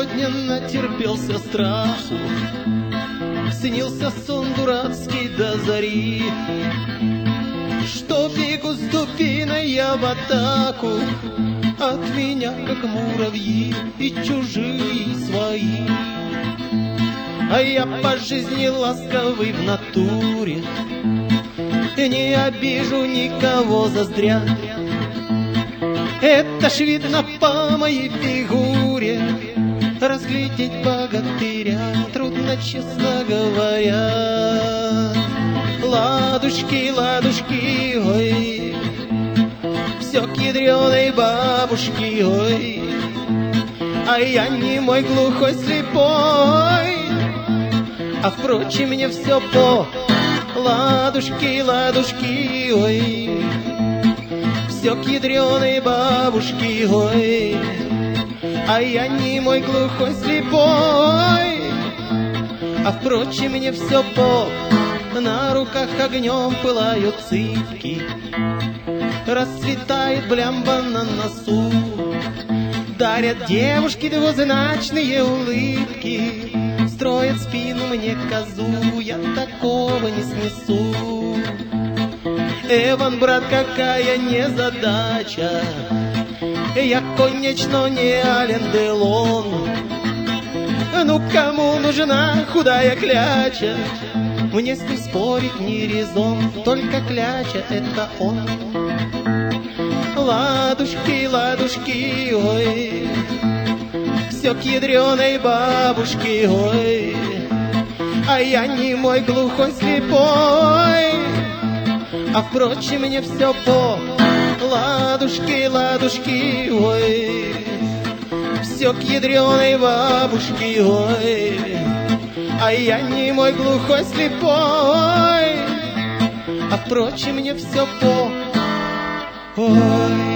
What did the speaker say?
сегодня натерпелся страху, снился сон дурацкий до зари, что бегу с дубиной я в атаку, от меня, как муравьи, и чужие, и свои. А я по жизни ласковый в натуре, и не обижу никого зазря. Это ж видно по моей фигуре, разглядеть богатыря трудно, честно говоря. Ладушки, ладушки, ой, все к ядреной бабушке, ой, а я не мой глухой слепой, а впрочем мне все по. Ладушки, ладушки, ой, все к ядреной бабушке, ой, а я не мой глухой слепой, а впрочем мне все по. На руках огнем пылают цыпки, расцветает блямба на носу, дарят девушки двузначные улыбки, строят спину мне козу, я такого не снесу. Эван, брат, какая незадача, я, конечно, не Ален Делон. Ну, кому нужна худая кляча? Мне с ним спорить не резон, только кляча — это он. Ладушки, ладушки, ой, все к ядреной бабушке, ой, а я не мой глухой слепой, а впрочем мне все по. Ладушки, ладушки, ой, все к ядреной бабушке, ой, а я не мой глухой слепой, а впрочем мне все по. Ой.